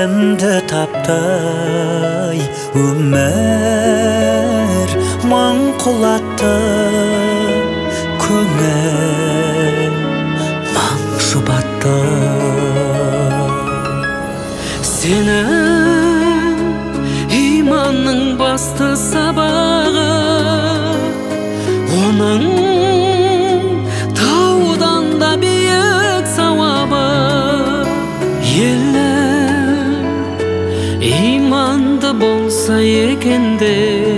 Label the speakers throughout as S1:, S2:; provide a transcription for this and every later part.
S1: өзімді таптай өмір маңқұлатты көңіл маң жұбатты. Сенің иманның басты сабағы, оның таудан да биік сауабы. Елім иманды болса екенде,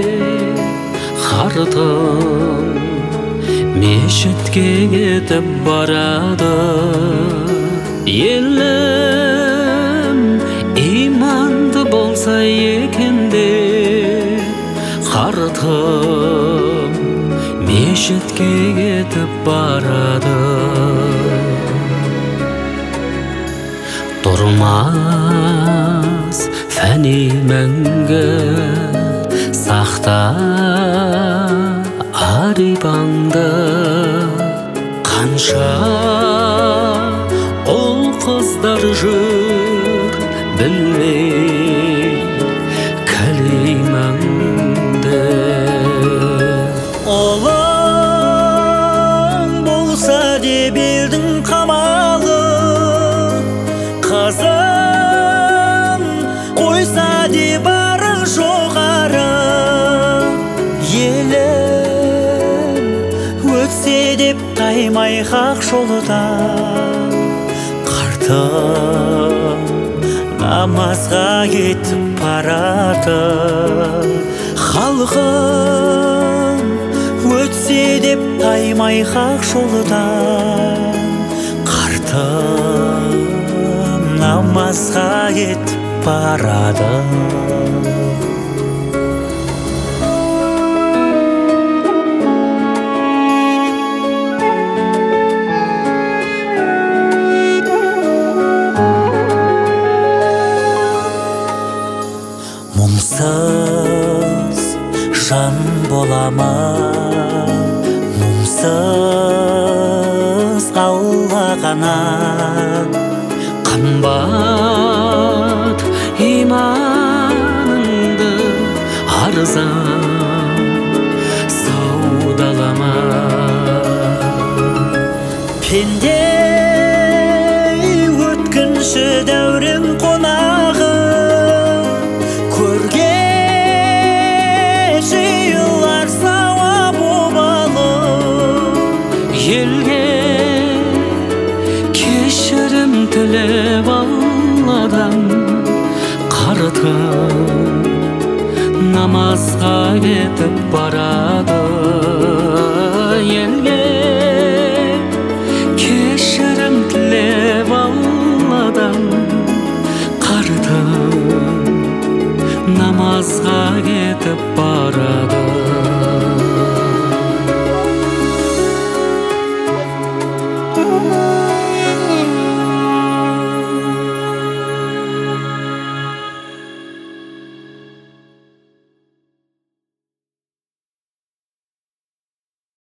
S1: қартым мешітке кетіп барады. Елім иманды болса екенде, қартым мешітке кетіп барады. Тұрмас фәни мәңгі, сақта арибаңды. Қанша ұл қыздар жүр білмей кәлимаңды. Олың болса деп елдің қамалы, қазын қойса деп бары жоғары. Елім өтсе деп таймай хақ жолыдан, қартым намазға кетіп барады. Халқым өтсе деп таймай хақ жолыдан, қартым намазға кетіп барады. Мұңсыз жан болама, мұңсыз Алла ғана. Қымбат иманыңды арзан саудалама. Пенде өткінші дәурен қонағы, көрге жиылар сауап обалы. Елге кешірім тілеп Алладан, қартым намазға кетіп барады. Елге кешірім тілеп Алладан, қартым намазға кетіп барады.